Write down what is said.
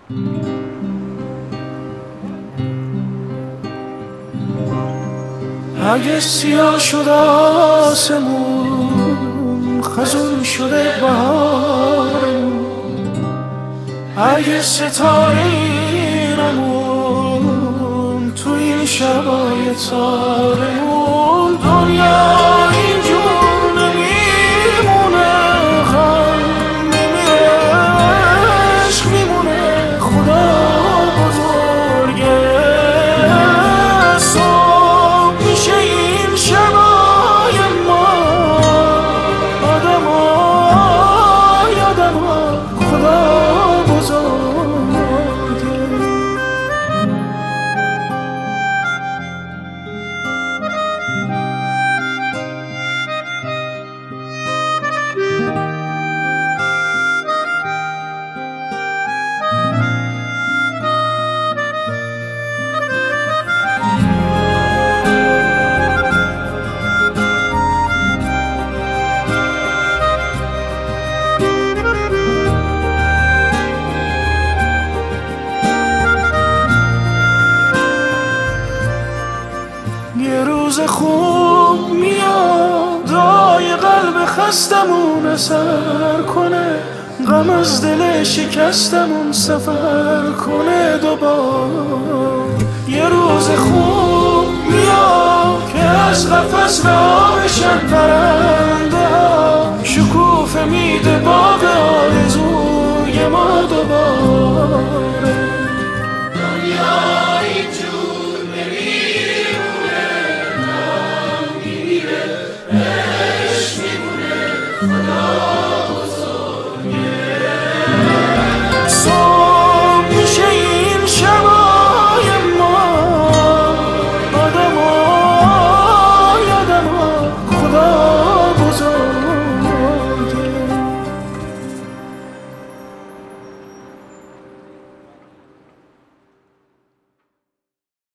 اگه سیاه شد آسمون، خزون شده بهارمون، اگه ستاره نمون تو این شبای تارمون، دنیا اینجور نمیمونه، غم نمیره، عشق میمونه. خدا بزرگه، صبح میشه این شبای ما، آدمای آدما، خدا بزرگه. یه روز خوب میاد، دای قلب خستمون اثر کنه، غم از دل شکستمون سفر کنه دوبار. یه روز خوب میاد که از قفس رها بشن پرنده ها، شکوفه میده باغ آرزوی ما دوبار.